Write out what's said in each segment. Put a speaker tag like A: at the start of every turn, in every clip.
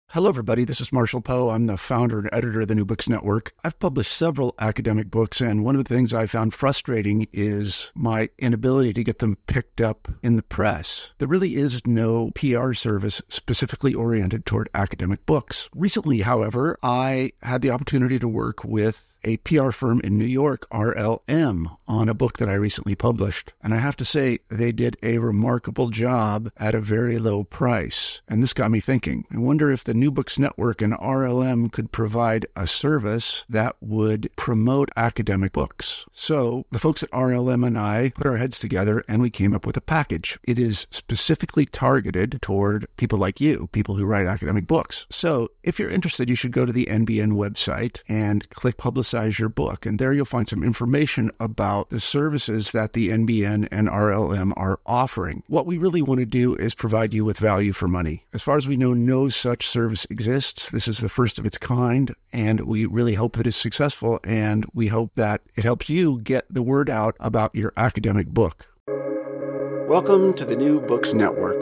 A: Hello, everybody. This is Marshall Poe. I'm the founder and editor of the New Books Network. I've published several academic books, and one of the things I found frustrating is my inability to get them picked up in the press. There really is no PR service specifically oriented toward academic books. Recently, however, I had the opportunity to work with a PR firm in New York, RLM, on a book that I recently published. And I have to say, they did a remarkable job at a very low price. And this got me thinking. I wonder if the New Books Network and RLM could provide a service that would promote academic books. So the folks at RLM and I put our heads together and we came up with a package. It is specifically targeted toward people like you, people who write academic books. So if you're interested, you should go to the NBN website and click Publicize Your Book. And there you'll find some information about the services that the NBN and RLM are offering. What we really want to do is provide you with value for money. As far as we know, no such service exists. This is the first of its kind, and we really hope that it's successful, and we hope that it helps you get the word out about your academic book. Welcome to the New Books Network.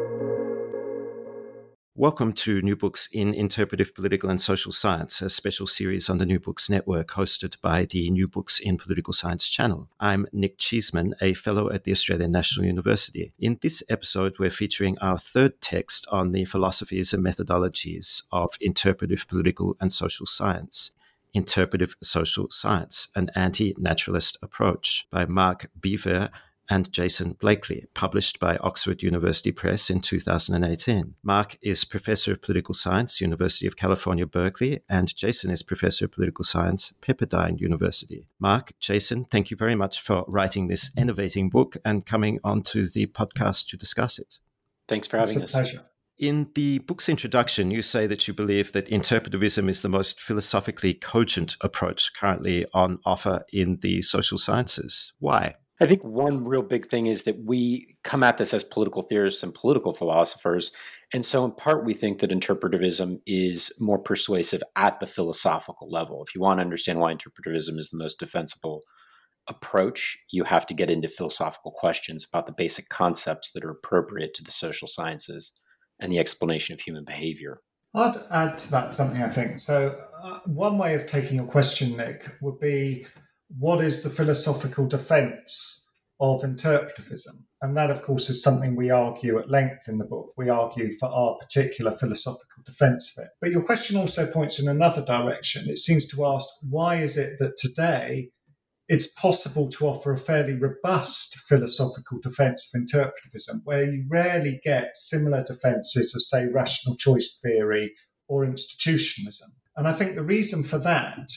B: Welcome to New Books in Interpretive Political and Social Science, a special series on the New Books Network hosted by the New Books in Political Science channel. I'm Nick Cheesman, a fellow at the Australian National University. In this episode, we're featuring our third text on the philosophies and methodologies of interpretive political and social science. Interpretive Social Science, an Anti-Naturalist Approach by Mark Beaver and Jason Blakely, published by Oxford University Press in 2018. Mark is Professor of Political Science, University of California, Berkeley, and Jason is Professor of Political Science, Pepperdine University. Mark, Jason, thank you very much for writing this innovating book and coming onto the podcast to discuss it.
C: Thanks for having us.
D: It's a pleasure.
B: In the book's introduction, you say that you believe that interpretivism is the most philosophically cogent approach currently on offer in the social sciences. Why?
C: I think one real big thing is that we come at this as political theorists and political philosophers. And so in part, we think that interpretivism is more persuasive at the philosophical level. If you want to understand why interpretivism is the most defensible approach, you have to get into philosophical questions about the basic concepts that are appropriate to the social sciences and the explanation of human behavior.
D: I'd add to that something, I think. So one way of taking your question, Nick, would be, what is the philosophical defense of interpretivism? And that, of course, is something we argue at length in the book. We argue for our particular philosophical defense of it. But your question also points in another direction. It seems to ask, why is it that today it's possible to offer a fairly robust philosophical defense of interpretivism, where you rarely get similar defenses of, say, rational choice theory or institutionalism? And I think the reason for that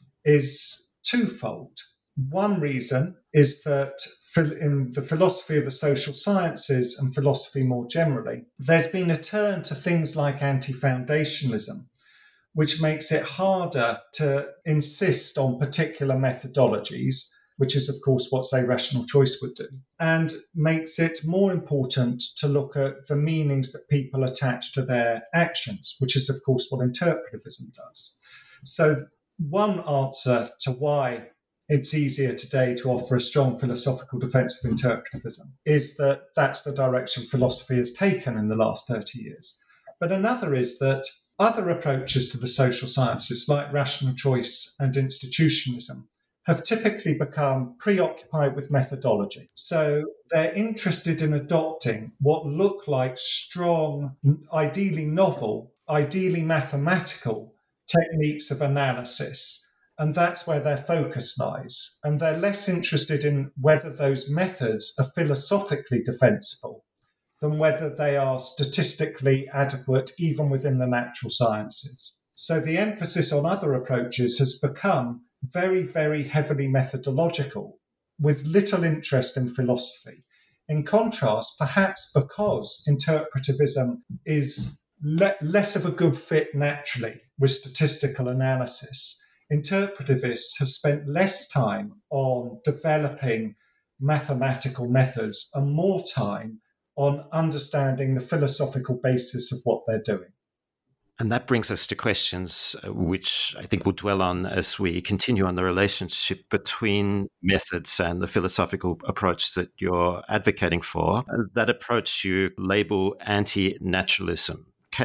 D: is twofold. One reason is that in the philosophy of the social sciences and philosophy more generally, there's been a turn to things like anti-foundationalism, which makes it harder to insist on particular methodologies, which is, of course, what, say, rational choice would do, and makes it more important to look at the meanings that people attach to their actions, which is, of course, what interpretivism does. So one answer to why it's easier today to offer a strong philosophical defense of interpretivism is that that's the direction philosophy has taken in the last 30 years. But another is that other approaches to the social sciences, like rational choice and institutionalism, have typically become preoccupied with methodology. So they're interested in adopting what look like strong, ideally novel, ideally mathematical techniques of analysis, and that's where their focus lies. And they're less interested in whether those methods are philosophically defensible than whether they are statistically adequate even within the natural sciences. So the emphasis on other approaches has become very, very heavily methodological, with little interest in philosophy. In contrast, perhaps because interpretivism is less of a good fit naturally with statistical analysis, interpretivists have spent less time on developing mathematical methods and more time on understanding the philosophical basis of what they're doing.
B: And that brings us to questions which I think we'll dwell on as we continue on the relationship between methods and the philosophical approach that you're advocating for. That approach you label anti-naturalism. Can you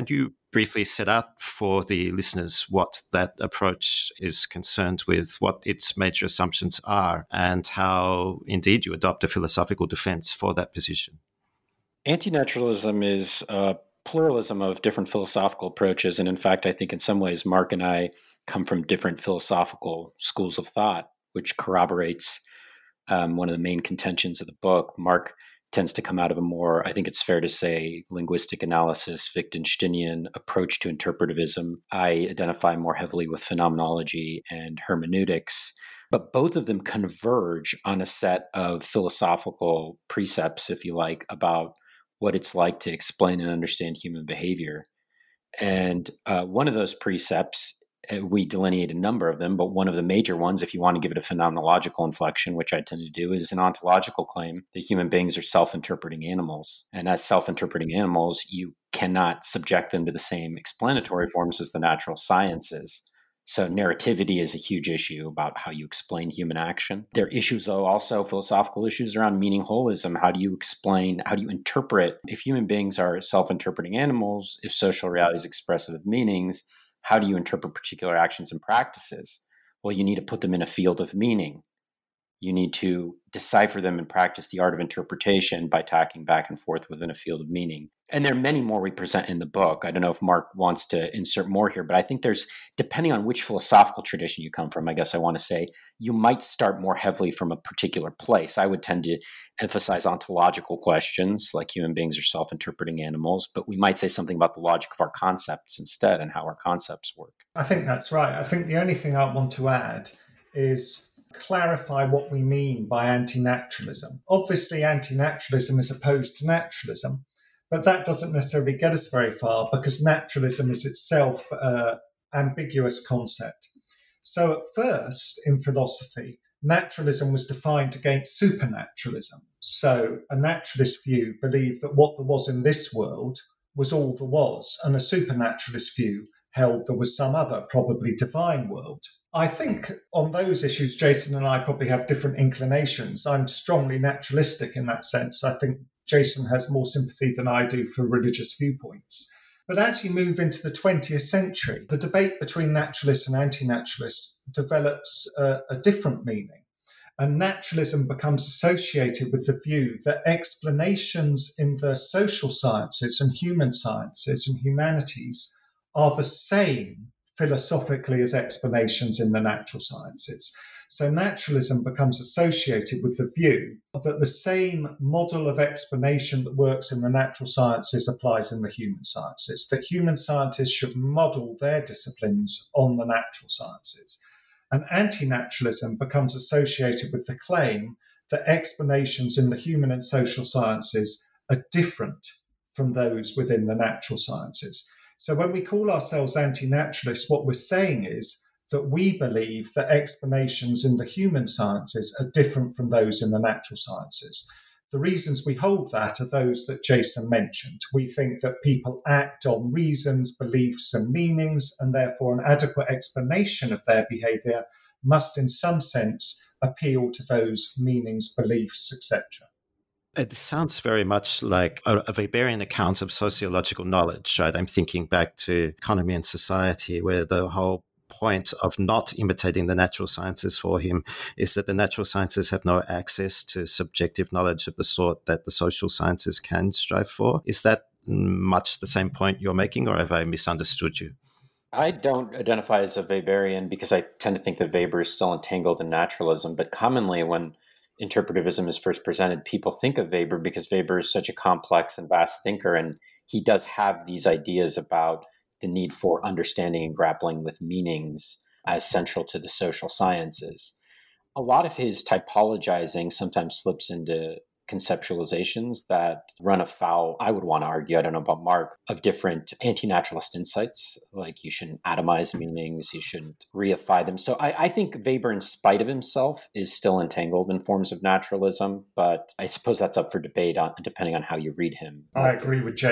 B: briefly set out for the listeners what that approach is concerned with, what its major assumptions are, and how indeed you adopt a philosophical defense for that position?
C: Anti-naturalism is a pluralism of different philosophical approaches. And in fact, I think in some ways, Mark and I come from different philosophical schools of thought, which corroborates one of the main contentions of the book. Mark tends to come out of a more, I think it's fair to say, linguistic analysis, Wittgensteinian approach to interpretivism. I identify more heavily with phenomenology and hermeneutics, but both of them converge on a set of philosophical precepts, if you like, about what it's like to explain and understand human behavior. And one of those precepts, we delineate a number of them, but one of the major ones, if you want to give it a phenomenological inflection, which I tend to do, is an ontological claim that human beings are self-interpreting animals. And as self-interpreting animals, you cannot subject them to the same explanatory forms as the natural sciences. So narrativity is a huge issue about how you explain human action. There are issues, though, also philosophical issues around meaning holism. How do you explain, how do you interpret, if human beings are self-interpreting animals, if social reality is expressive of meanings, how do you interpret particular actions and practices? Well, you need to put them in a field of meaning. You need to decipher them and practice the art of interpretation by tacking back and forth within a field of meaning. And there are many more we present in the book. I don't know if Mark wants to insert more here, but I think there's, depending on which philosophical tradition you come from, I guess I want to say, you might start more heavily from a particular place. I would tend to emphasize ontological questions, like human beings are self-interpreting animals, but we might say something about the logic of our concepts instead and how our concepts work.
D: I think that's right. I think the only thing I want to add is clarify what we mean by anti-naturalism. Obviously, anti-naturalism is opposed to naturalism, but that doesn't necessarily get us very far because naturalism is itself an ambiguous concept. So at first, in philosophy, naturalism was defined against supernaturalism. So a naturalist view believed that what there was in this world was all there was, and a supernaturalist view held there was some other, probably divine world. I think on those issues, Jason and I probably have different inclinations. I'm strongly naturalistic in that sense. I think Jason has more sympathy than I do for religious viewpoints. But as you move into the 20th century, the debate between naturalists and anti-naturalists develops a different meaning. And naturalism becomes associated with the view that explanations in the social sciences and human sciences and humanities are the same philosophically as explanations in the natural sciences. So naturalism becomes associated with the view that the same model of explanation that works in the natural sciences applies in the human sciences, that human scientists should model their disciplines on the natural sciences. And anti-naturalism becomes associated with the claim that explanations in the human and social sciences are different from those within the natural sciences. So when we call ourselves anti-naturalists, what we're saying is that we believe that explanations in the human sciences are different from those in the natural sciences. The reasons we hold that are those that Jason mentioned. We think that people act on reasons, beliefs, and meanings, and therefore an adequate explanation of their behavior must in some sense appeal to those meanings, beliefs, etc.
B: It sounds very much like a Weberian account of sociological knowledge, right? I'm thinking back to Economy and Society, where the whole point of not imitating the natural sciences for him is that the natural sciences have no access to subjective knowledge of the sort that the social sciences can strive for. Is that much the same point you're making, or have I misunderstood you?
C: I don't identify as a Weberian because I tend to think that Weber is still entangled in naturalism, but commonly when interpretivism is first presented, people think of Weber because Weber is such a complex and vast thinker, and he does have these ideas about the need for understanding and grappling with meanings as central to the social sciences. A lot of his typologizing sometimes slips into conceptualizations that run afoul, I would want to argue, I don't know about Mark, of different anti-naturalist insights, like you shouldn't atomize meanings, you shouldn't reify them. So I think Weber, in spite of himself, is still entangled in forms of naturalism, but I suppose that's up for debate depending on how you read him.
D: I agree with Jason.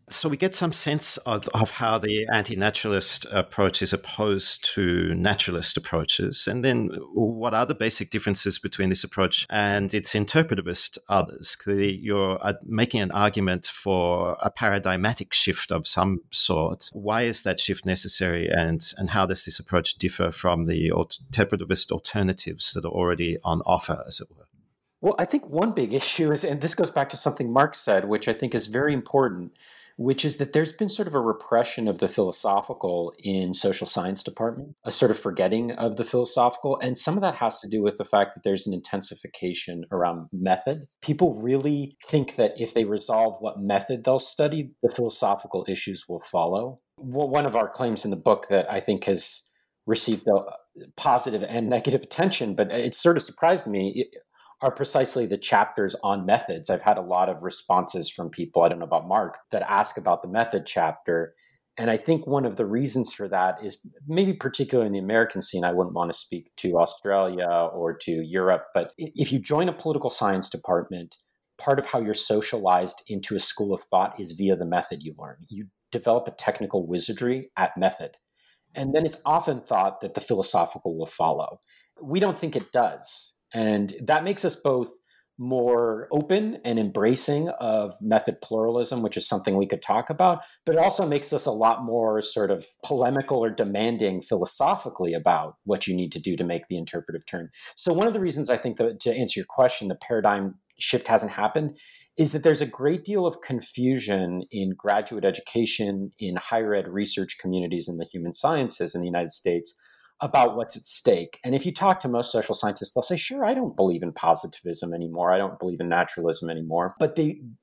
B: So we get some sense of how the anti-naturalist approach is opposed to naturalist approaches. And then what are the basic differences between this approach and its interpretivist others? Clearly, you're making an argument for a paradigmatic shift of some sort. Why is that shift necessary? And how does this approach differ from the interpretivist alternatives that are already on offer, as it were?
C: Well, I think one big issue is, and this goes back to something Mark said, which I think is very important, which is that there's been sort of a repression of the philosophical in social science department, a sort of forgetting of the philosophical. And some of that has to do with the fact that there's an intensification around method. People really think that if they resolve what method they'll study, the philosophical issues will follow. Well, one of our claims in the book that I think has received positive and negative attention, but it sort of surprised me, are precisely the chapters on methods. I've had a lot of responses from people, I don't know about Mark, that ask about the method chapter. And I think one of the reasons for that is maybe particularly in the American scene. I wouldn't want to speak to Australia or to Europe, but if you join a political science department, part of how you're socialized into a school of thought is via the method you learn. You develop a technical wizardry at method. And then it's often thought that the philosophical will follow. We don't think it does. And that makes us both more open and embracing of method pluralism, which is something we could talk about, but it also makes us a lot more sort of polemical or demanding philosophically about what you need to do to make the interpretive turn. So one of the reasons I think that, to answer your question, the paradigm shift hasn't happened is that there's a great deal of confusion in graduate education, in higher ed research communities in the human sciences in the United States about what's at stake. And if you talk to most social scientists, they'll say, sure, I don't believe in positivism anymore. I don't believe in naturalism anymore. But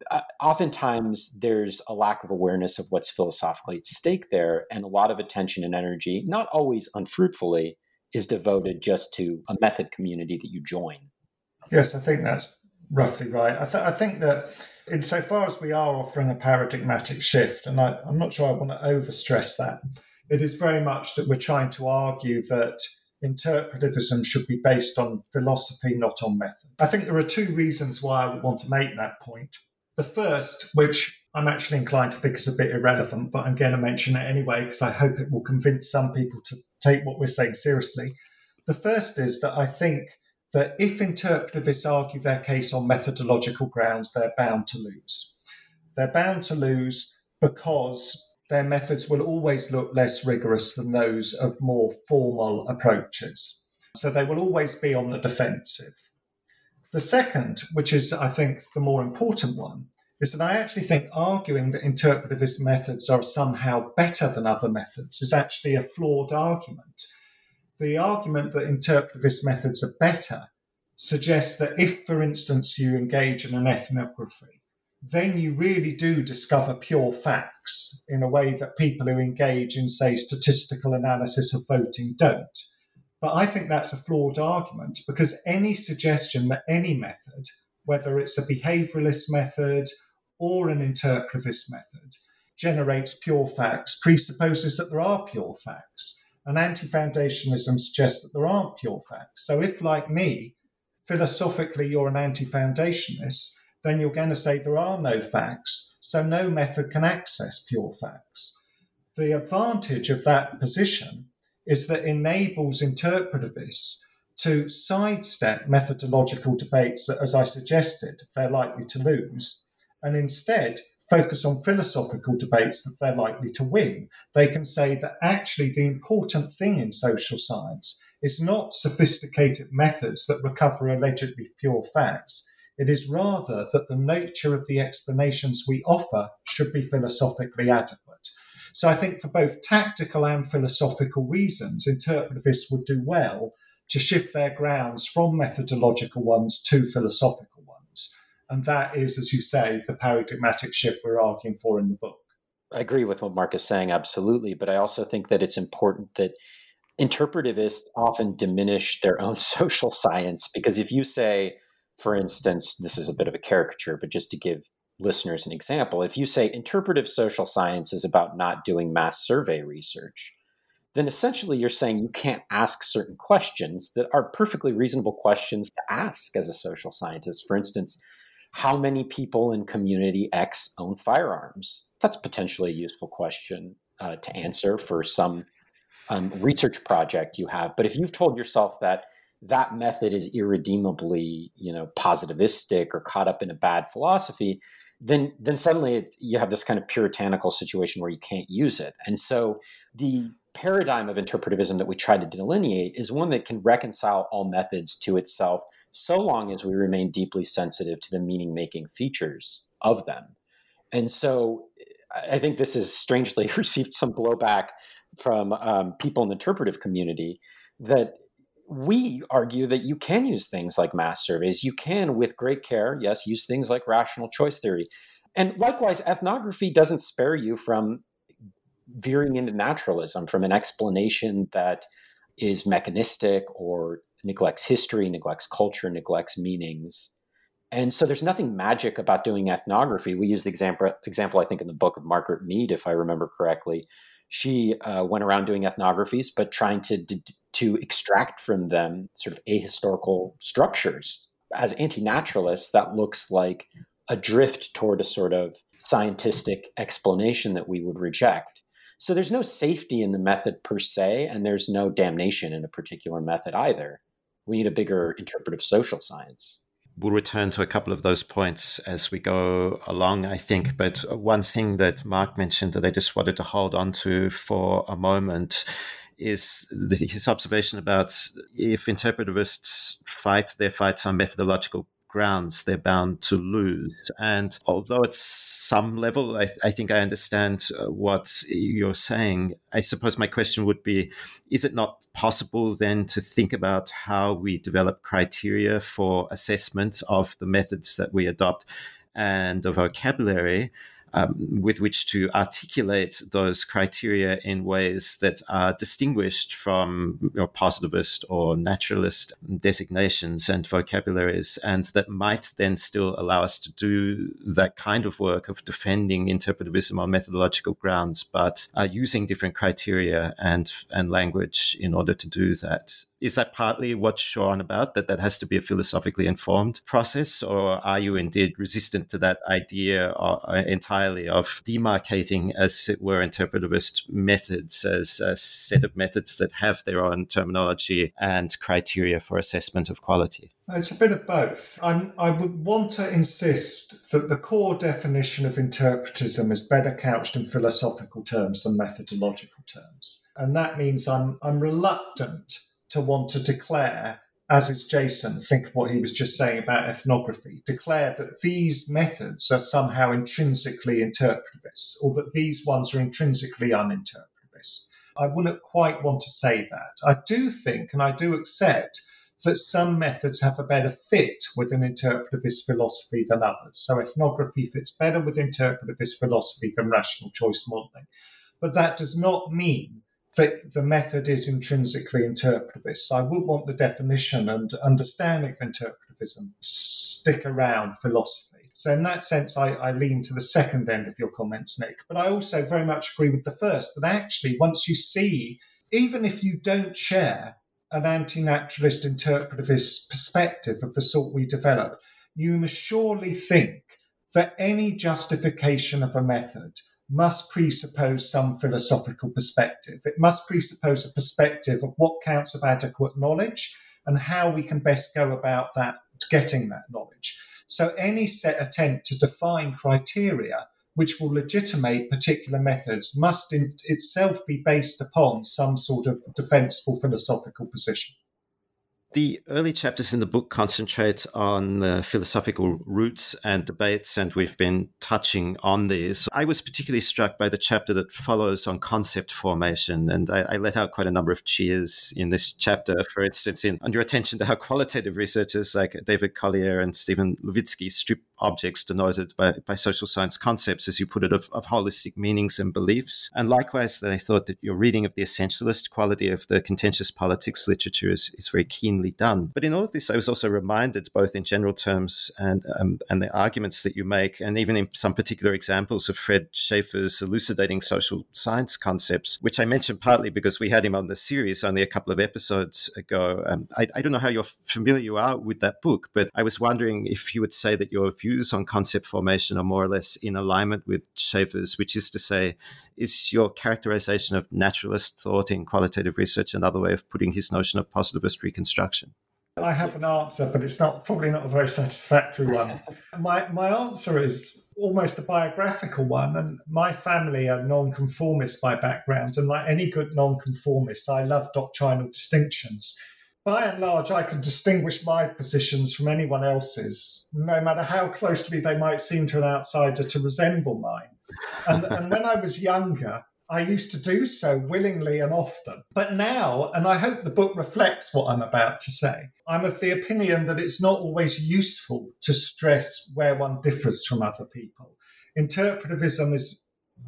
C: oftentimes there's a lack of awareness of what's philosophically at stake there. And a lot of attention and energy, not always unfruitfully, is devoted just to a method community that you join.
D: Yes, I think that's roughly right. I think that insofar as we are offering a paradigmatic shift, and I'm not sure I want to overstress that, it is very much that we're trying to argue that interpretivism should be based on philosophy, not on method. I think there are two reasons why I would want to make that point. The first, which I'm actually inclined to think is a bit irrelevant, but I'm going to mention it anyway because I hope it will convince some people to take what we're saying seriously. The first is that I think that if interpretivists argue their case on methodological grounds, they're bound to lose. They're bound to lose because their methods will always look less rigorous than those of more formal approaches. So they will always be on the defensive. The second, which is, I think, the more important one, is that I actually think arguing that interpretivist methods are somehow better than other methods is actually a flawed argument. The argument that interpretivist methods are better suggests that if, for instance, you engage in an ethnography, then you really do discover pure facts in a way that people who engage in, say, statistical analysis of voting don't. But I think that's a flawed argument because any suggestion that any method, whether it's a behavioralist method or an interpretivist method, generates pure facts, presupposes that there are pure facts. And anti-foundationism suggests that there aren't pure facts. So if, like me, philosophically you're an anti-foundationist, then you're going to say there are no facts, so no method can access pure facts. The advantage of that position is that it enables interpretivists to sidestep methodological debates that, as I suggested, they're likely to lose, and instead focus on philosophical debates that they're likely to win. They can say that actually the important thing in social science is not sophisticated methods that recover allegedly pure facts. It is rather that the nature of the explanations we offer should be philosophically adequate. So I think for both tactical and philosophical reasons, interpretivists would do well to shift their grounds from methodological ones to philosophical ones. And that is, as you say, the paradigmatic shift we're arguing for in the book.
C: I agree with what Mark is saying, absolutely. But I also think that it's important that interpretivists often diminish their own social science, because if you say, for instance, this is a bit of a caricature, but just to give listeners an example, if you say interpretive social science is about not doing mass survey research, then essentially you're saying you can't ask certain questions that are perfectly reasonable questions to ask as a social scientist. For instance, how many people in community X own firearms? That's potentially a useful question to answer for some research project you have. But if you've told yourself that that method is irredeemably, positivistic or caught up in a bad philosophy, then suddenly you have this kind of puritanical situation where you can't use it. And so the paradigm of interpretivism that we try to delineate is one that can reconcile all methods to itself, so long as we remain deeply sensitive to the meaning-making features of them. And so I think this has strangely received some blowback from people in the interpretive community, that we argue that you can use things like mass surveys. You can, with great care, yes, use things like rational choice theory. And likewise, ethnography doesn't spare you from veering into naturalism, from an explanation that is mechanistic or neglects history, neglects culture, neglects meanings. And so there's nothing magic about doing ethnography. We use the example, I think, in the book of Margaret Mead, if I remember correctly. She went around doing ethnographies, but trying to extract from them sort of ahistorical structures. As anti-naturalists, that looks like a drift toward a sort of scientific explanation that we would reject. So there's no safety in the method per se, and there's no damnation in a particular method either. We need a bigger interpretive social science.
B: We'll return to a couple of those points as we go along, I think. But one thing that Mark mentioned that I just wanted to hold on to for a moment is his observation about if interpretivists fight their fights on methodological grounds, they're bound to lose. And although at some level, I think I understand what you're saying, I suppose my question would be, is it not possible then to think about how we develop criteria for assessment of the methods that we adopt and the vocabulary with which to articulate those criteria in ways that are distinguished from positivist or naturalist designations and vocabularies, and that might then still allow us to do that kind of work of defending interpretivism on methodological grounds, but using different criteria and language in order to do that. Is that partly what you're on about, that has to be a philosophically informed process, or are you indeed resistant to that idea entirely of demarcating, as it were, interpretivist methods as a set of methods that have their own terminology and criteria for assessment of quality?
D: It's a bit of both. I would want to insist that the core definition of interpretism is better couched in philosophical terms than methodological terms. And that means I'm reluctant to want to declare, as is Jason, think of what he was just saying about ethnography, declare that these methods are somehow intrinsically interpretivist, or that these ones are intrinsically uninterpretivist. I wouldn't quite want to say that. I do think, and I do accept, that some methods have a better fit with an interpretivist philosophy than others. So ethnography fits better with interpretivist philosophy than rational choice modelling. But that does not mean that the method is intrinsically interpretivist. I would want the definition and understanding of interpretivism to stick around philosophy. So in that sense, I lean to the second end of your comments, Nick. But I also very much agree with the first, that actually once you see, even if you don't share an anti-naturalist interpretivist perspective of the sort we develop, you must surely think that any justification of a method must presuppose some philosophical perspective. It must presuppose a perspective of what counts of adequate knowledge and how we can best go about that, getting that knowledge. So any set attempt to define criteria which will legitimate particular methods must in itself be based upon some sort of defensible philosophical position.
B: The early chapters in the book concentrate on the philosophical roots and debates, and we've been touching on these. I was particularly struck by the chapter that follows on concept formation, and I let out quite a number of cheers in this chapter, for instance, on your attention to how qualitative researchers like David Collier and Stephen Levitsky strip objects denoted by social science concepts, as you put it, of holistic meanings and beliefs. And likewise, that I thought that your reading of the essentialist quality of the contentious politics literature is very keenly done. But in all of this, I was also reminded, both in general terms and the arguments that you make, and even in some particular examples of Fred Schaefer's elucidating social science concepts, which I mentioned partly because we had him on the series only a couple of episodes ago. I don't know how familiar you are with that book, but I was wondering if you would say that your view views on concept formation are more or less in alignment with Schaeffer's, which is to say, is your characterization of naturalist thought in qualitative research another way of putting his notion of positivist reconstruction?
D: I have an answer, but it's probably not a very satisfactory one. My answer is almost a biographical one, and my family are nonconformists by background, and like any good nonconformist, I love doctrinal distinctions. By and large, I can distinguish my positions from anyone else's, no matter how closely they might seem to an outsider to resemble mine. And when I was younger, I used to do so willingly and often. But now, and I hope the book reflects what I'm about to say, I'm of the opinion that it's not always useful to stress where one differs from other people. Interpretivism is,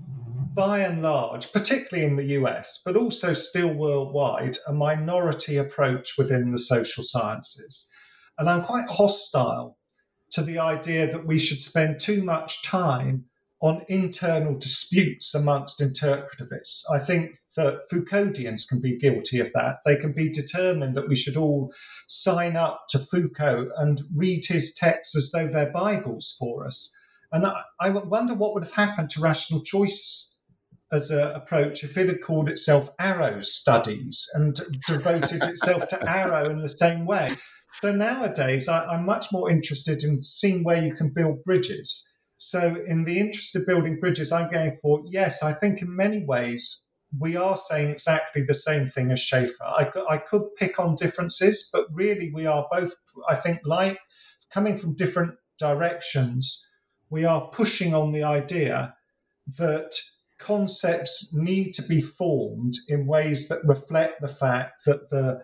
D: by and large, particularly in the US, but also still worldwide, a minority approach within the social sciences. And I'm quite hostile to the idea that we should spend too much time on internal disputes amongst interpretivists. I think that Foucauldians can be guilty of that. They can be determined that we should all sign up to Foucault and read his texts as though they're Bibles for us. And I wonder what would have happened to rational choice as an approach if it had called itself Arrow Studies and devoted itself to Arrow in the same way. So nowadays, I'm much more interested in seeing where you can build bridges. So in the interest of building bridges, I'm going for, yes, I think in many ways we are saying exactly the same thing as Schaeffer. I could pick on differences, but really we are both, I think, like coming from different directions, we are pushing on the idea that concepts need to be formed in ways that reflect the fact that the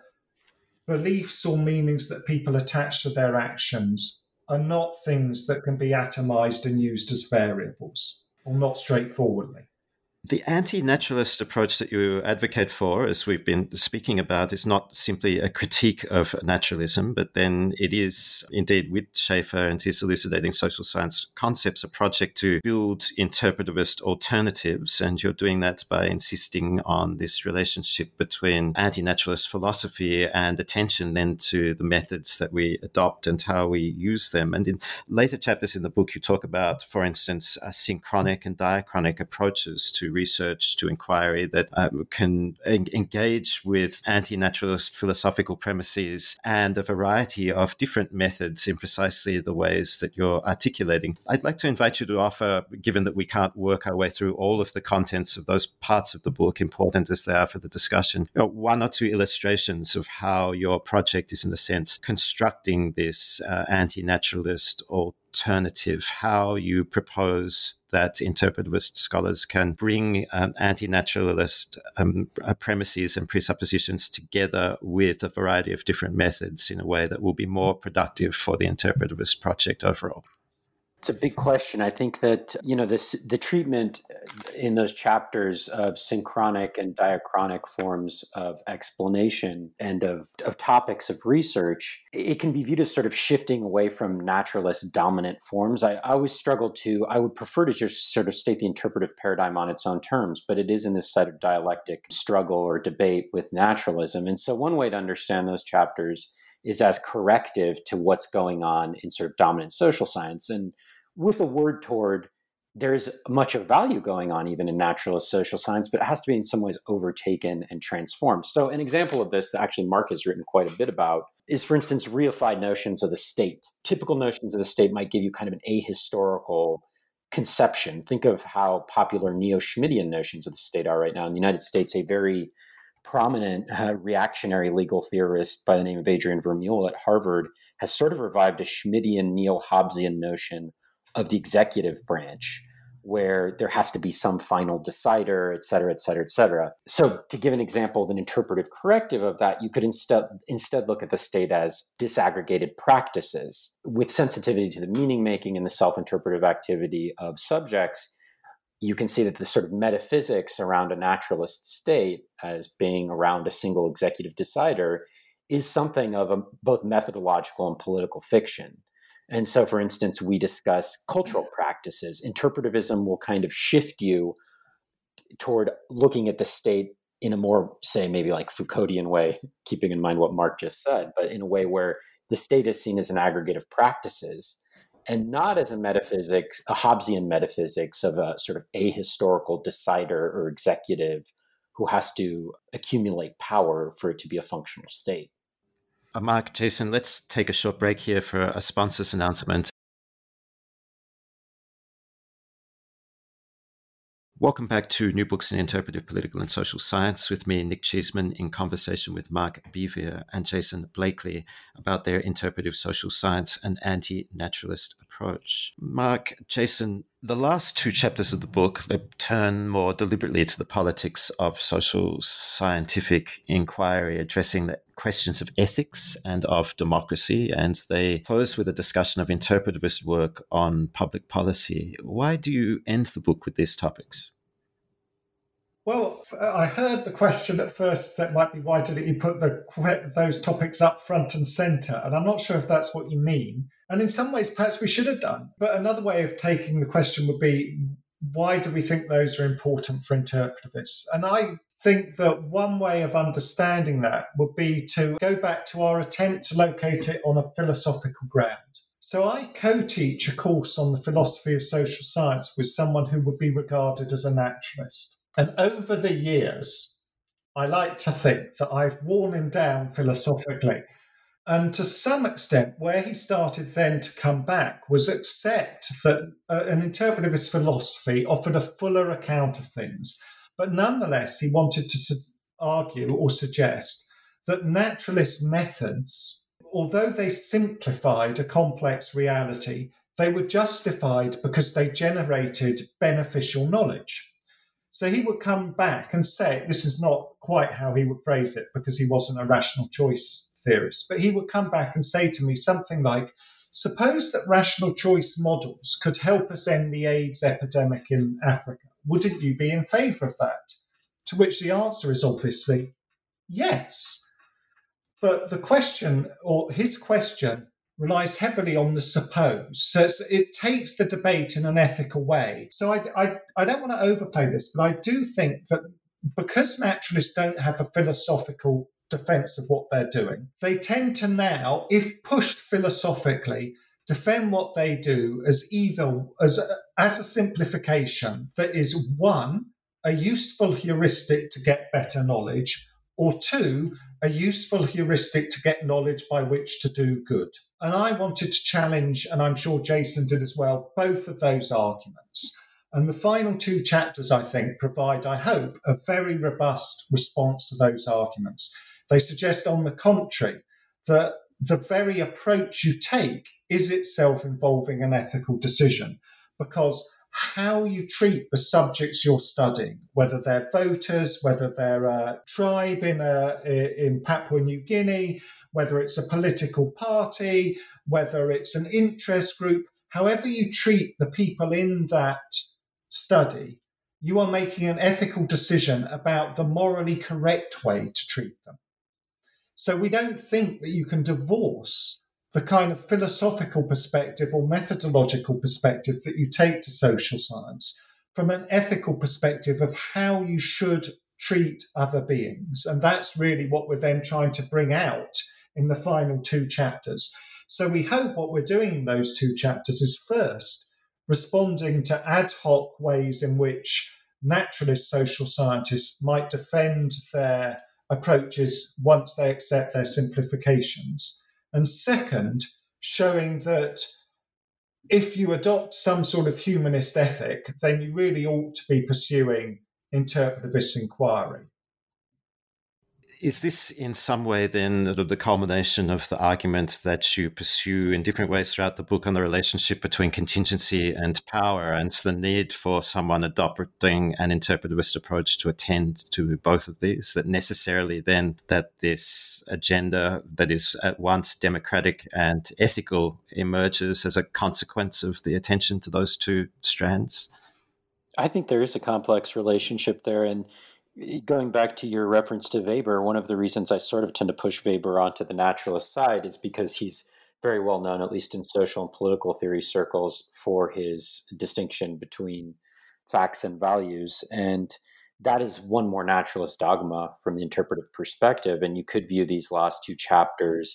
D: beliefs or meanings that people attach to their actions are not things that can be atomized and used as variables, or not straightforwardly.
B: The anti-naturalist approach that you advocate for, as we've been speaking about, is not simply a critique of naturalism, but then it is indeed, with Schaeffer and his elucidating social science concepts, a project to build interpretivist alternatives. And you're doing that by insisting on this relationship between anti-naturalist philosophy and attention then to the methods that we adopt and how we use them. And in later chapters in the book, you talk about, for instance, synchronic and diachronic approaches to research, to inquiry that can engage with anti-naturalist philosophical premises and a variety of different methods in precisely the ways that you're articulating. I'd like to invite you to offer, given that we can't work our way through all of the contents of those parts of the book, important as they are for the discussion, one or two illustrations of how your project is, in a sense, constructing this anti-naturalist alternative, how you propose that interpretivist scholars can bring anti-naturalist premises and presuppositions together with a variety of different methods in a way that will be more productive for the interpretivist project overall.
C: It's a big question. I think that, the treatment in those chapters of synchronic and diachronic forms of explanation and of topics of research, it can be viewed as sort of shifting away from naturalist dominant forms. I would prefer to just sort of state the interpretive paradigm on its own terms, but it is in this sort of dialectic struggle or debate with naturalism. And so one way to understand those chapters is as corrective to what's going on in sort of dominant social science. And with a word toward, there's much of value going on even in naturalist social science, but it has to be in some ways overtaken and transformed. So an example of this that actually Mark has written quite a bit about is, for instance, reified notions of the state. Typical notions of the state might give you kind of an ahistorical conception. Think of how popular neo-Schmittian notions of the state are right now. In the United States, a very prominent reactionary legal theorist by the name of Adrian Vermeule at Harvard has sort of revived a Schmittian neo-Hobbesian notion of the executive branch, where there has to be some final decider, et cetera, et cetera, et cetera. So to give an example of an interpretive corrective of that, you could instead look at the state as disaggregated practices with sensitivity to the meaning making and the self-interpretive activity of subjects. You can see that the sort of metaphysics around a naturalist state as being around a single executive decider is something of a both methodological and political fiction. And so, for instance, we discuss cultural practices. Interpretivism will kind of shift you toward looking at the state in a more, say, maybe like Foucauldian way, keeping in mind what Mark just said, but in a way where the state is seen as an aggregate of practices. and not as a metaphysics, a Hobbesian metaphysics of a sort of ahistorical decider or executive who has to accumulate power for it to be a functional state.
B: Mark, Jason, let's take a short break here for a sponsor's announcement. Welcome back to New Books in Interpretive Political and Social Science with me, Nick Cheesman, in conversation with Mark Bevere and Jason Blakely about their interpretive social science and anti-naturalist approach. Mark, Jason, the last two chapters of the book turn more deliberately to the politics of social scientific inquiry, addressing the questions of ethics and of democracy, and they close with a discussion of interpretivist work on public policy. Why do you end the book with these topics?
D: Well, I heard the question at first that might be, why didn't you put those topics up front and centre? And I'm not sure if that's what you mean. And in some ways, perhaps we should have done. But another way of taking the question would be, why do we think those are important for interpretivists? And I think that one way of understanding that would be to go back to our attempt to locate it on a philosophical ground. So I co-teach a course on the philosophy of social science with someone who would be regarded as a naturalist. And over the years, I like to think that I've worn him down philosophically. And to some extent, where he started then to come back was accept that an interpretivist philosophy offered a fuller account of things. But nonetheless, he wanted to argue or suggest that naturalist methods, although they simplified a complex reality, they were justified because they generated beneficial knowledge. So he would come back and say, this is not quite how he would phrase it because he wasn't a rational choice theorist, but he would come back and say to me something like, suppose that rational choice models could help us end the AIDS epidemic in Africa. Wouldn't you be in favour of that? To which the answer is obviously yes. But the question, or his question, relies heavily on the suppose. So it takes the debate in an ethical way. So I don't want to overplay this, but I do think that because naturalists don't have a philosophical defense of what they're doing, they tend to now, if pushed philosophically, defend what they do as either as a simplification that is, one, a useful heuristic to get better knowledge, or two, a useful heuristic to get knowledge by which to do good. And I wanted to challenge, and I'm sure Jason did as well, both of those arguments. And the final two chapters, I think, provide, I hope, a very robust response to those arguments. They suggest, on the contrary, that the very approach you take is itself involving an ethical decision, because how you treat the subjects you're studying, whether they're voters, whether they're a tribe in Papua New Guinea, whether it's a political party, whether it's an interest group, however you treat the people in that study, you are making an ethical decision about the morally correct way to treat them. So we don't think that you can divorce the kind of philosophical perspective or methodological perspective that you take to social science from an ethical perspective of how you should treat other beings. And that's really what we're then trying to bring out in the final two chapters. So we hope what we're doing in those two chapters is first responding to ad hoc ways in which naturalist social scientists might defend their approaches once they accept their simplifications. And second, showing that if you adopt some sort of humanist ethic, then you really ought to be pursuing interpretivist inquiry.
B: Is this in some way then the culmination of the argument that you pursue in different ways throughout the book on the relationship between contingency and power, and the need for someone adopting an interpretivist approach to attend to both of these, that necessarily then that this agenda that is at once democratic and ethical emerges as a consequence of the attention to those two strands?
C: I think there is a complex relationship there. And going back to your reference to Weber, one of the reasons I sort of tend to push Weber onto the naturalist side is because he's very well known, at least in social and political theory circles, for his distinction between facts and values. And that is one more naturalist dogma from the interpretive perspective. And you could view these last two chapters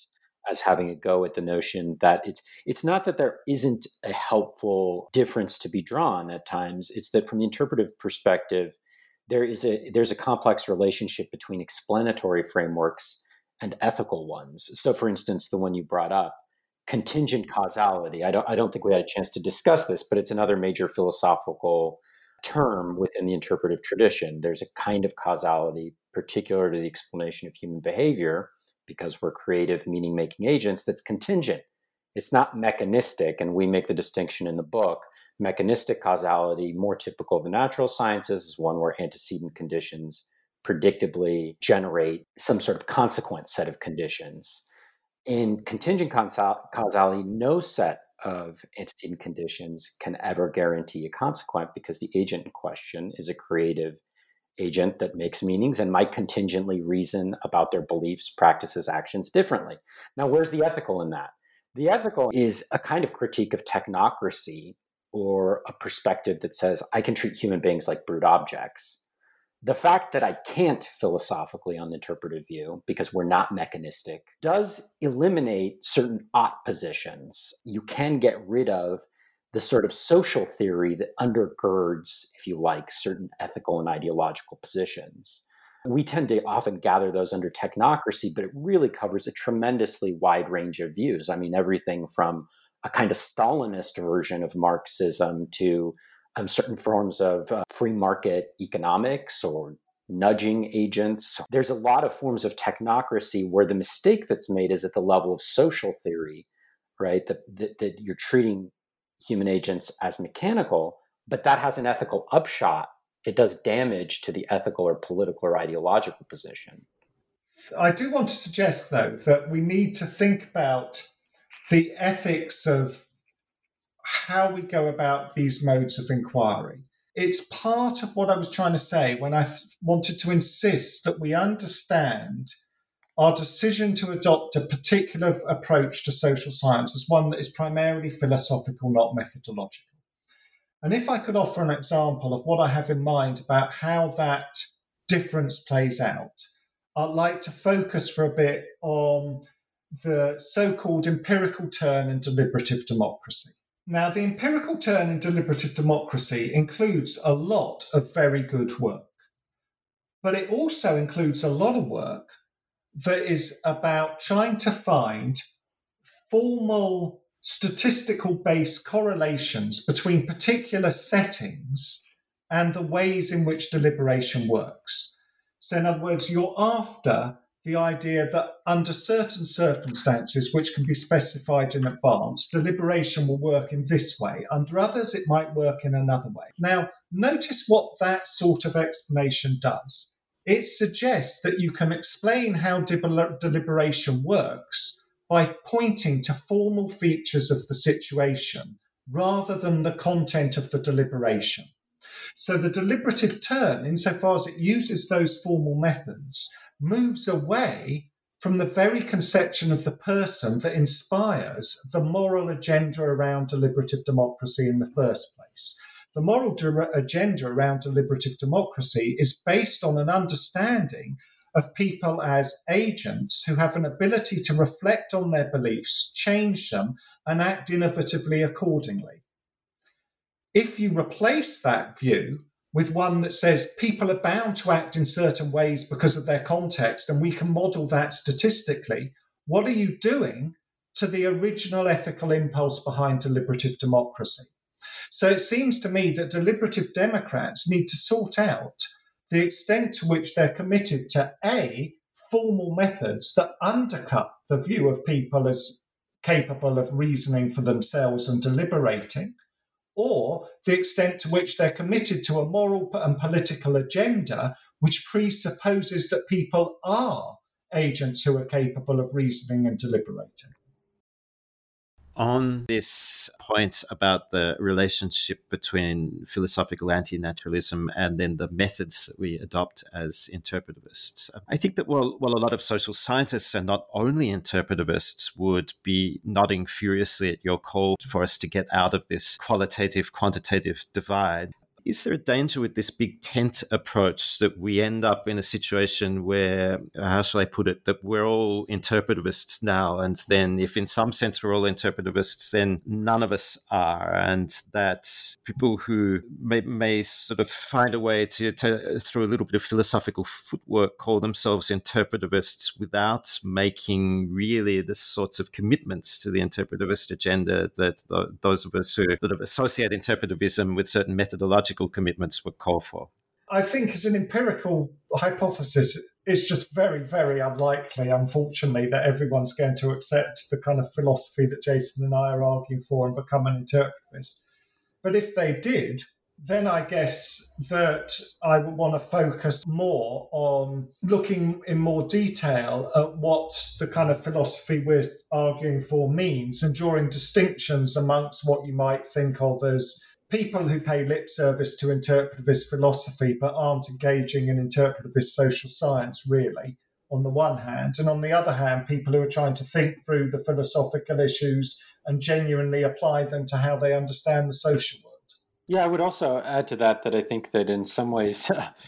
C: as having a go at the notion that it's not that there isn't a helpful difference to be drawn at times. It's that from the interpretive perspective, there's a complex relationship between explanatory frameworks and ethical ones. So, for instance, the one you brought up, contingent causality. I don't think we had a chance to discuss this, but it's another major philosophical term within the interpretive tradition. There's a kind of causality particular to the explanation of human behavior, because we're creative, meaning-making agents, that's contingent. It's not mechanistic, and we make the distinction in the book. Mechanistic causality, more typical of the natural sciences, is one where antecedent conditions predictably generate some sort of consequent set of conditions. In contingent causality, no set of antecedent conditions can ever guarantee a consequent, because the agent in question is a creative agent that makes meanings and might contingently reason about their beliefs, practices, actions differently. Now, where's the ethical in that? The ethical is a kind of critique of technocracy, or a perspective that says, I can treat human beings like brute objects. The fact that I can't philosophically on the interpretive view, because we're not mechanistic, does eliminate certain ought positions. You can get rid of the sort of social theory that undergirds, if you like, certain ethical and ideological positions. We tend to often gather those under technocracy, but it really covers a tremendously wide range of views. I mean, everything from a kind of Stalinist version of Marxism to certain forms of free market economics or nudging agents. There's a lot of forms of technocracy where the mistake that's made is at the level of social theory, right? That you're treating human agents as mechanical, but that has an ethical upshot. It does damage to the ethical or political or ideological position.
D: I do want to suggest, though, that we need to think about the ethics of how we go about these modes of inquiry. It's part of what I was trying to say when I wanted to insist that we understand our decision to adopt a particular approach to social science as one that is primarily philosophical, not methodological. And if I could offer an example of what I have in mind about how that difference plays out, I'd like to focus for a bit on the so-called empirical turn in deliberative democracy. Now, the empirical turn in deliberative democracy includes a lot of very good work, but it also includes a lot of work that is about trying to find formal statistical-based correlations between particular settings and the ways in which deliberation works. So in other words, you're after the idea that under certain circumstances, which can be specified in advance, deliberation will work in this way. Under others, it might work in another way. Now, notice what that sort of explanation does. It suggests that you can explain how deliberation works by pointing to formal features of the situation rather than the content of the deliberation. So the deliberative turn, insofar as it uses those formal methods, moves away from the very conception of the person that inspires the moral agenda around deliberative democracy in the first place. The moral agenda around deliberative democracy is based on an understanding of people as agents who have an ability to reflect on their beliefs, change them, and act innovatively accordingly. If you replace that view with one that says people are bound to act in certain ways because of their context, and we can model that statistically, what are you doing to the original ethical impulse behind deliberative democracy? So it seems to me that deliberative democrats need to sort out the extent to which they're committed to A, formal methods that undercut the view of people as capable of reasoning for themselves and deliberating, or the extent to which they're committed to a moral and political agenda which presupposes that people are agents who are capable of reasoning and deliberating.
B: On this point about the relationship between philosophical anti-naturalism and then the methods that we adopt as interpretivists, I think that while a lot of social scientists and not only interpretivists would be nodding furiously at your call for us to get out of this qualitative-quantitative divide, Is there a danger with this big tent approach that we end up in a situation where, how shall I put it, that we're all interpretivists now, and then if in some sense we're all interpretivists, then none of us are, and that people who may sort of find a way to through a little bit of philosophical footwork, call themselves interpretivists without making really the sorts of commitments to the interpretivist agenda that those of us who sort of associate interpretivism with certain methodological commitments would call for?
D: I think as an empirical hypothesis, it's just very, very unlikely, unfortunately, that everyone's going to accept the kind of philosophy that Jason and I are arguing for and become an interpretivist. But if they did, then I guess that I would want to focus more on looking in more detail at what the kind of philosophy we're arguing for means and drawing distinctions amongst what you might think of as people who pay lip service to interpretivist philosophy but aren't engaging in interpretivist social science, really, on the one hand, and on the other hand, people who are trying to think through the philosophical issues and genuinely apply them to how they understand the social world.
C: Yeah, I would also add to that I think that in some ways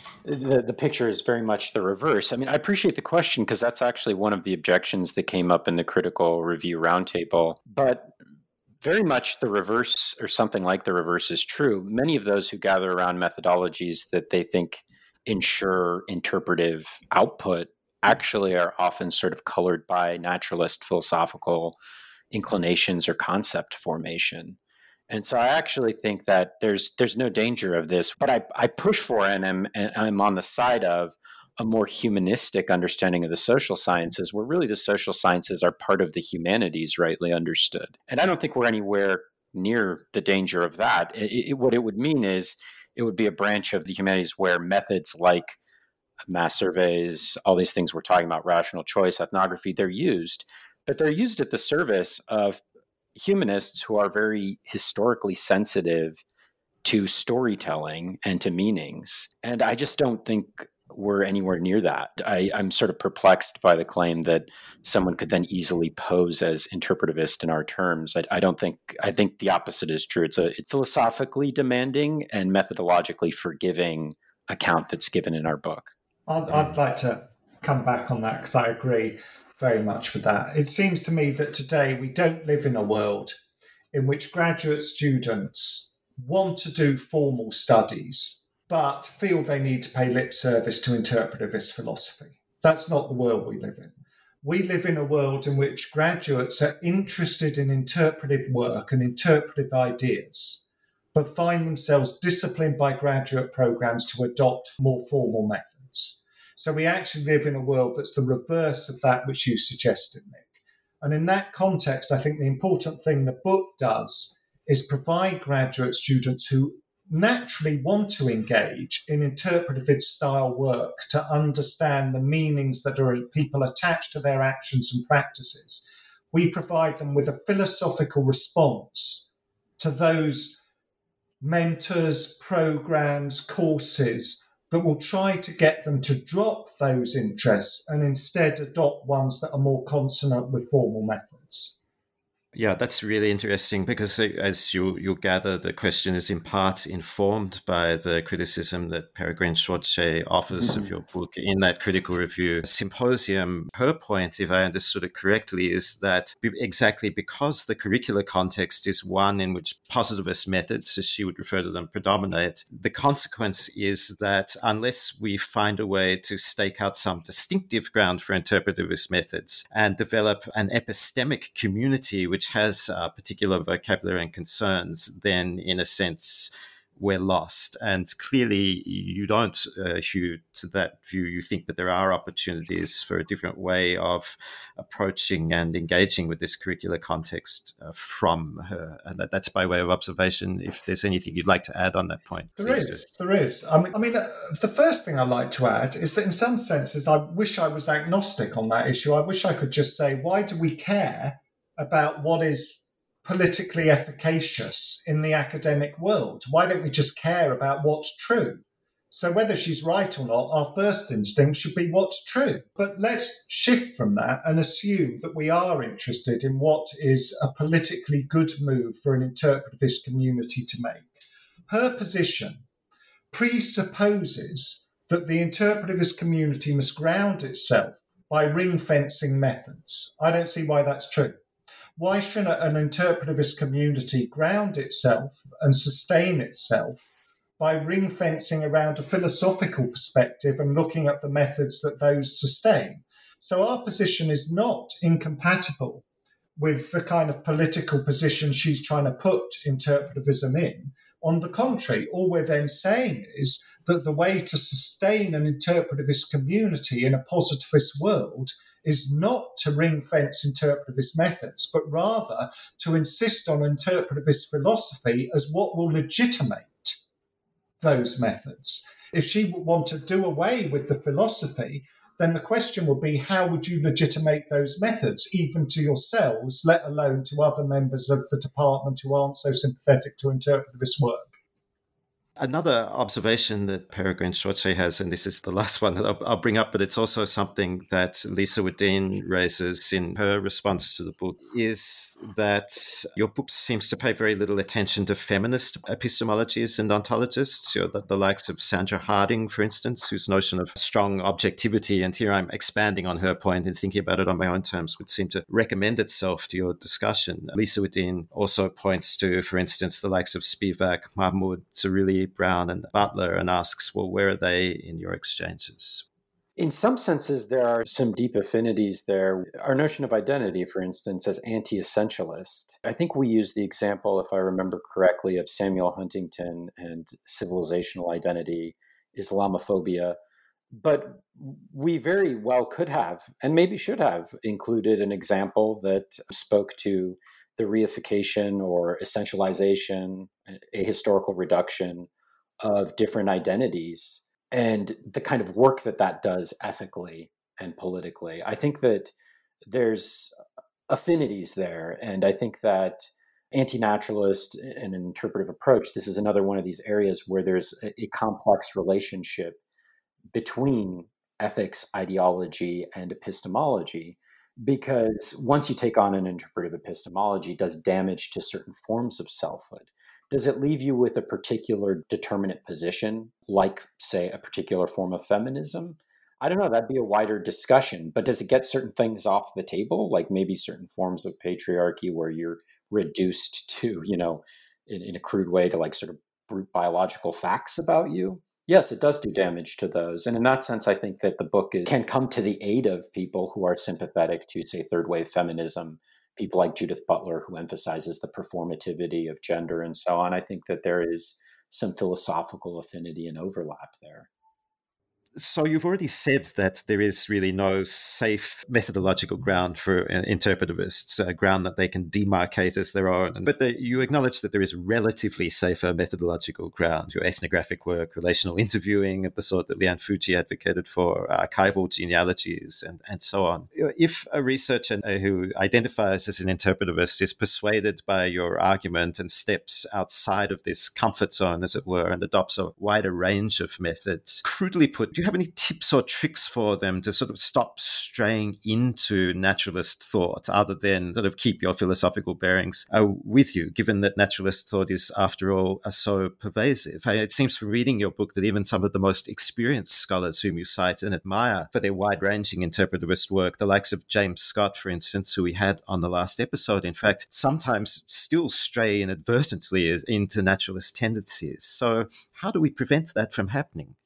C: the picture is very much the reverse. I mean, I appreciate the question because that's actually one of the objections that came up in the Critical Review Roundtable. But very much the reverse, or something like the reverse, is true. Many of those who gather around methodologies that they think ensure interpretive output actually are often sort of colored by naturalist philosophical inclinations or concept formation. And so I actually think that there's no danger of this, but I push for and I'm on the side of a more humanistic understanding of the social sciences, where really the social sciences are part of the humanities, rightly understood. And I don't think we're anywhere near the danger of that. What it would mean is it would be a branch of the humanities where methods like mass surveys, all these things we're talking about, rational choice, ethnography, they're used, but they're used at the service of humanists who are very historically sensitive to storytelling and to meanings. And I just don't think we're anywhere near that. I'm sort of perplexed by the claim that someone could then easily pose as interpretivist in our terms. I think the opposite is true. It's a philosophically demanding and methodologically forgiving account that's given in our book.
D: I'd like to come back on that because I agree very much with that. It seems to me that today we don't live in a world in which graduate students want to do formal studies but feel they need to pay lip service to interpretivist philosophy. That's not the world we live in. We live in a world in which graduates are interested in interpretive work and interpretive ideas, but find themselves disciplined by graduate programs to adopt more formal methods. So we actually live in a world that's the reverse of that which you suggested, Nick. And in that context, I think the important thing the book does is provide graduate students who naturally want to engage in interpretive style work to understand the meanings that people attach to their actions and practices. We provide them with a philosophical response to those mentors, programs, courses that will try to get them to drop those interests and instead adopt ones that are more consonant with formal methods.
B: Yeah, that's really interesting because as you'll gather, the question is in part informed by the criticism that Peregrine Schwartz offers of your book in that critical review symposium. Her point, if I understood it correctly, is that exactly because the curricular context is one in which positivist methods, as she would refer to them, predominate, the consequence is that unless we find a way to stake out some distinctive ground for interpretivist methods and develop an epistemic community which has particular vocabulary and concerns, then in a sense we're lost. And clearly you don't, Hugh, to that view, you think that there are opportunities for a different way of approaching and engaging with this curricular context from her. And that's by way of observation. If there's anything you'd like to add on that point.
D: There is. I mean, the first thing I'd like to add is that in some senses, I wish I was agnostic on that issue. I wish I could just say, why do we care about what is politically efficacious in the academic world? Why don't we just care about what's true? So whether she's right or not, our first instinct should be what's true. But let's shift from that and assume that we are interested in what is a politically good move for an interpretivist community to make. Her position presupposes that the interpretivist community must ground itself by ring-fencing methods. I don't see why that's true. Why shouldn't an interpretivist community ground itself and sustain itself by ring-fencing around a philosophical perspective and looking at the methods that those sustain? So our position is not incompatible with the kind of political position she's trying to put interpretivism in. On the contrary, all we're then saying is that the way to sustain an interpretivist community in a positivist world is not to ring-fence interpretivist methods, but rather to insist on interpretivist philosophy as what will legitimate those methods. If she would want to do away with the philosophy, then the question would be, how would you legitimate those methods, even to yourselves, let alone to other members of the department who aren't so sympathetic to interpretivist work?
B: Another observation that Peregrine Xoche has, and this is the last one that I'll bring up, but it's also something that Lisa Wedeen raises in her response to the book, is that your book seems to pay very little attention to feminist epistemologies and ontologists, the likes of Sandra Harding, for instance, whose notion of strong objectivity, and here I'm expanding on her point and thinking about it on my own terms, would seem to recommend itself to your discussion. Lisa Wedeen also points to, for instance, the likes of Spivak, Mahmoud, Zarili, Brown and Butler, and asks, well, where are they in your exchanges?
C: In some senses, there are some deep affinities there. Our notion of identity, for instance, as anti-essentialist. I think we use the example, if I remember correctly, of Samuel Huntington and civilizational identity, Islamophobia. But we very well could have, and maybe should have, included an example that spoke to the reification or essentialization, a historical reduction of different identities, and the kind of work that that does ethically and politically. I think that there's affinities there, and I think that anti-naturalist and an interpretive approach, this is another one of these areas where there's a complex relationship between ethics, ideology, and epistemology, because once you take on an interpretive epistemology, it does damage to certain forms of selfhood. Does it leave you with a particular determinate position, like, say, a particular form of feminism? I don't know, that'd be a wider discussion, but does it get certain things off the table, like maybe certain forms of patriarchy where you're reduced to, in a crude way, to like sort of brute biological facts about you? Yes, it does do damage to those. And in that sense, I think that the book can come to the aid of people who are sympathetic to, say, third wave feminism, people like Judith Butler, who emphasizes the performativity of gender and so on. I think that there is some philosophical affinity and overlap there.
B: So you've already said that there is really no safe methodological ground for interpretivists, a ground that they can demarcate as their own. But you acknowledge that there is relatively safer methodological ground, your ethnographic work, relational interviewing of the sort that Liane Fuji advocated for, archival genealogies, and so on. If a researcher who identifies as an interpretivist is persuaded by your argument and steps outside of this comfort zone, as it were, and adopts a wider range of methods, crudely put, do you have any tips or tricks for them to sort of stop straying into naturalist thought, other than sort of keep your philosophical bearings with you, given that naturalist thought is, after all, so pervasive? It seems from reading your book that even some of the most experienced scholars whom you cite and admire for their wide-ranging interpretivist work, the likes of James Scott, for instance, who we had on the last episode, in fact, sometimes still stray inadvertently into naturalist tendencies. So how do we prevent that from happening?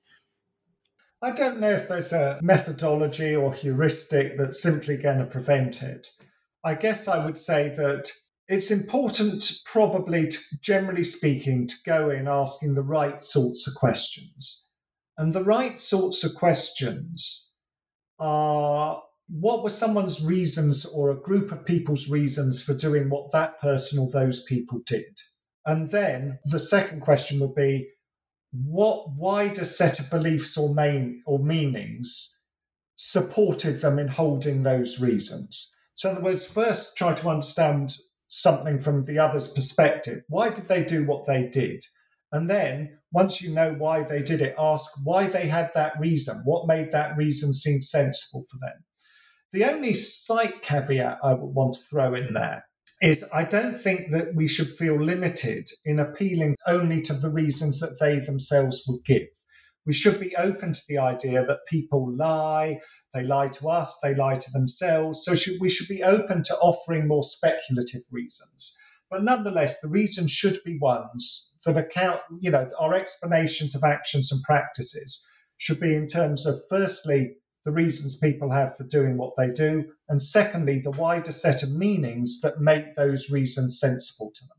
D: I don't know if there's a methodology or heuristic that's simply going to prevent it. I guess I would say that it's important, probably, generally speaking, to go in asking the right sorts of questions. And the right sorts of questions are, what were someone's reasons or a group of people's reasons for doing what that person or those people did? And then the second question would be, what wider set of beliefs or meanings supported them in holding those reasons? So in other words, first try to understand something from the other's perspective. Why did they do what they did? And then once you know why they did it, ask why they had that reason. What made that reason seem sensible for them? The only slight caveat I would want to throw in there, is I don't think that we should feel limited in appealing only to the reasons that they themselves would give. We should be open to the idea that people lie, they lie to us, they lie to themselves. So we should be open to offering more speculative reasons. But nonetheless, the reasons should be ones that account, our explanations of actions and practices should be in terms of, firstly, the reasons people have for doing what they do, and secondly, the wider set of meanings that make those reasons sensible to them.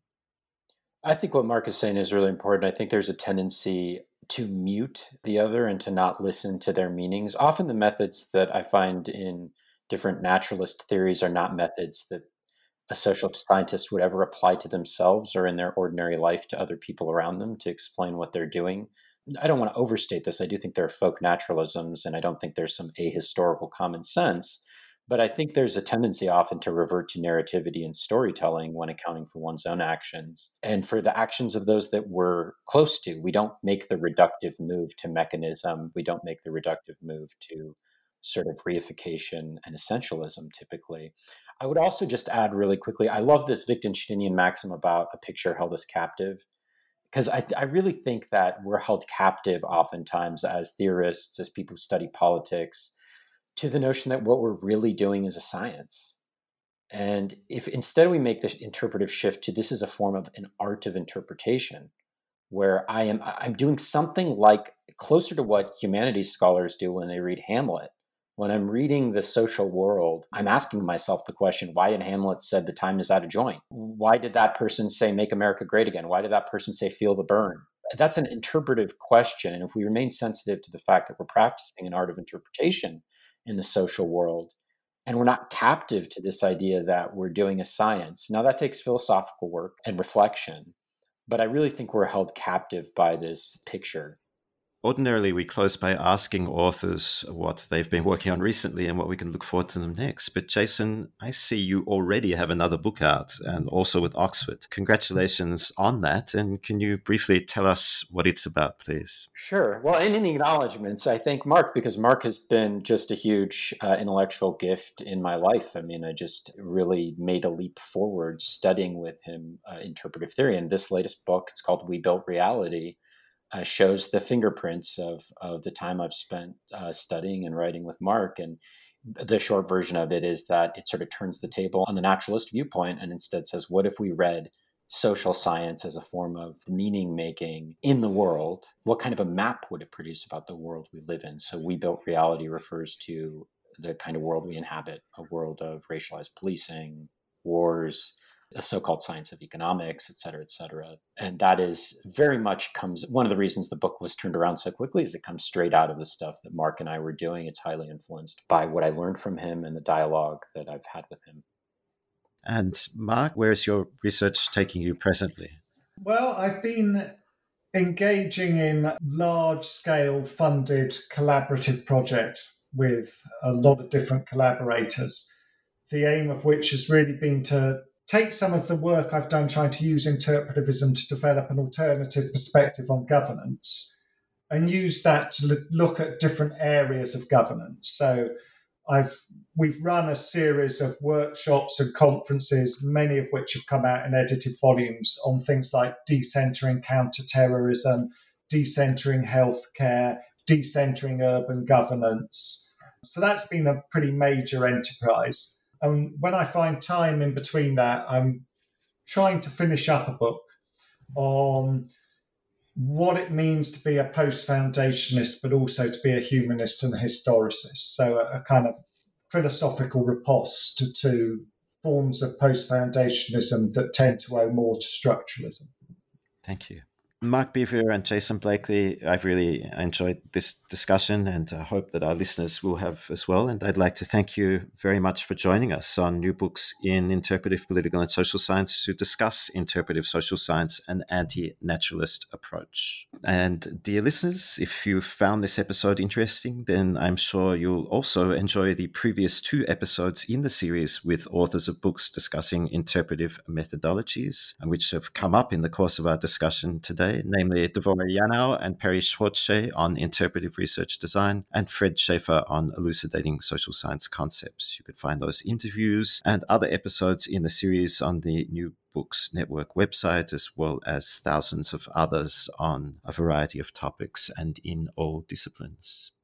C: I think what Mark is saying is really important. I think there's a tendency to mute the other and to not listen to their meanings. Often the methods that I find in different naturalist theories are not methods that a social scientist would ever apply to themselves or in their ordinary life to other people around them to explain what they're doing. I don't want to overstate this. I do think there are folk naturalisms, and I don't think there's some ahistorical common sense. But I think there's a tendency often to revert to narrativity and storytelling when accounting for one's own actions. And for the actions of those that we're close to, we don't make the reductive move to mechanism. We don't make the reductive move to sort of reification and essentialism typically. I would also just add really quickly, I love this Wittgensteinian maxim about a picture held as captive, because I really think that we're held captive oftentimes as theorists, as people who study politics, to the notion that what we're really doing is a science. And if instead we make the interpretive shift to this is a form of an art of interpretation, where I'm doing something like closer to what humanities scholars do when they read Hamlet. When I'm reading the social world, I'm asking myself the question, why did Hamlet said the time is out of joint? Why did that person say make America great again? Why did that person say feel the burn? That's an interpretive question. And if we remain sensitive to the fact that we're practicing an art of interpretation in the social world, and we're not captive to this idea that we're doing a science, now that takes philosophical work and reflection, but I really think we're held captive by this picture.
B: Ordinarily, we close by asking authors what they've been working on recently and what we can look forward to them next. But Jason, I see you already have another book out, and also with Oxford. Congratulations on that. And can you briefly tell us what it's about, please?
C: Sure. Well, and in the acknowledgments, I thank Mark, because Mark has been just a huge intellectual gift in my life. I mean, I just really made a leap forward studying with him interpretive theory. And this latest book, it's called We Built Reality, shows the fingerprints of the time I've spent studying and writing with Mark. And the short version of it is that it sort of turns the table on the naturalist viewpoint and instead says, what if we read social science as a form of meaning making in the world? What kind of a map would it produce about the world we live in? So We Built Reality refers to the kind of world we inhabit, a world of racialized policing, wars, a so-called science of economics, et cetera, et cetera. And that is very much one of the reasons the book was turned around so quickly is it comes straight out of the stuff that Mark and I were doing. It's highly influenced by what I learned from him and the dialogue that I've had with him.
B: And Mark, where is your research taking you presently?
D: Well, I've been engaging in large-scale funded collaborative project with a lot of different collaborators, the aim of which has really been to take some of the work I've done trying to use interpretivism to develop an alternative perspective on governance and use that to look at different areas of governance. So we've run a series of workshops and conferences, many of which have come out in edited volumes, on things like decentering counterterrorism, decentering healthcare, decentering urban governance. So that's been a pretty major enterprise. And when I find time in between that, I'm trying to finish up a book on what it means to be a post-foundationist, but also to be a humanist and a historicist. So a kind of philosophical riposte to forms of post-foundationism that tend to owe more to structuralism.
B: Thank you. Mark Beevor and Jason Blakely, I've really enjoyed this discussion and I hope that our listeners will have as well. And I'd like to thank you very much for joining us on New Books in Interpretive Political and Social Science to discuss interpretive social science and anti-naturalist approach. And dear listeners, if you found this episode interesting, then I'm sure you'll also enjoy the previous 2 episodes in the series with authors of books discussing interpretive methodologies, which have come up in the course of our discussion today. today, namely Devorah Yanow and Perry Schwartz on interpretive research design and Fred Schaefer on elucidating social science concepts. You could find those interviews and other episodes in the series on the New Books Network website, as well as thousands of others on a variety of topics and in all disciplines.